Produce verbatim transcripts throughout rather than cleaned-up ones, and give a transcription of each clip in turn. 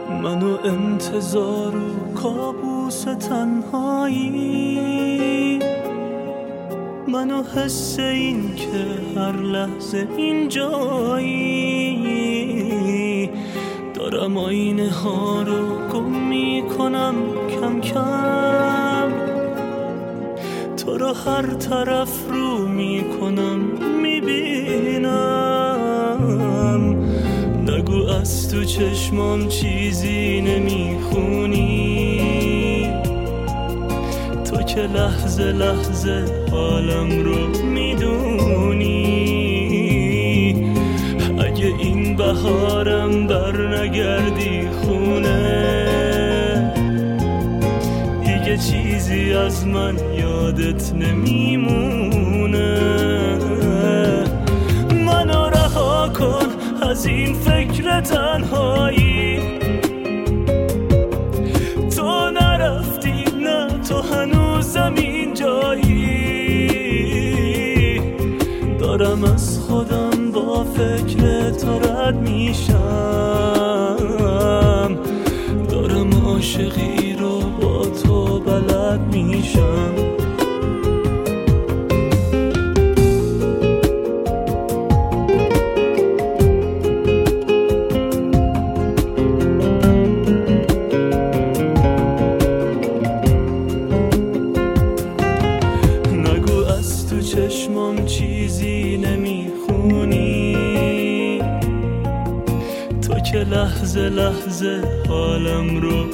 منو انتظار و کابوس تنهایی، منو حس این که هر لحظه اینجایی، دارم آینه ها رو گم میکنم کم کم، تو رو هر طرف رو میکنم میبینم، نگو از تو چشمام چیزی نمیخونی، تو که لحظه لحظه حالم رو میدونی، اگه این بهارم بر نگردی خونه، دیگه چیزی از من یادت نمیمونه، منو رها کن از این فکر تنهایی، تو نرفتی نه تو هنوزم اینجایی، دارم از خودم با فکر تو رد میشم، دارم عاشقی رو با تو بلد میشم. چشمام چیزی نمیخونی، تو که لحظه لحظه حالم رو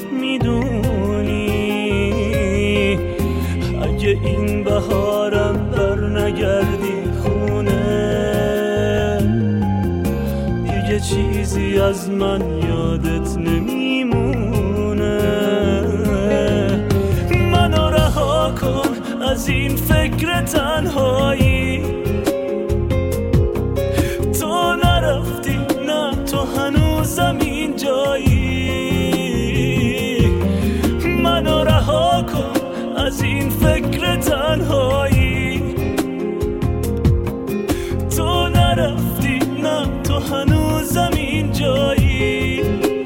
میدونی، اگه این بهارم بر نگردی خونه، دیگه چیزی از من یادت نمیمونه، منو رها کن از این فکر تنهایی، تو نرفتی نه تو هنوزم اینجایی، منو رها کن از این فکر تنهایی، تو نرفتی نه تو هنوزم اینجایی،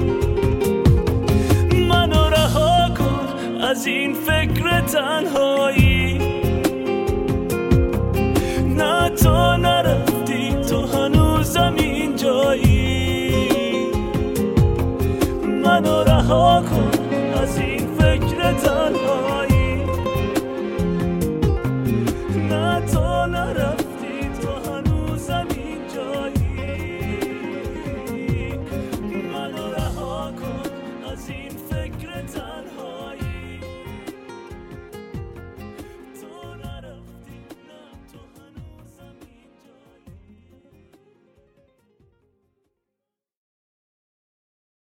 منو رها کن از این فکر تنهایی، نه تو نرفتی تو هنوزم اینجایی، منو رها کن از این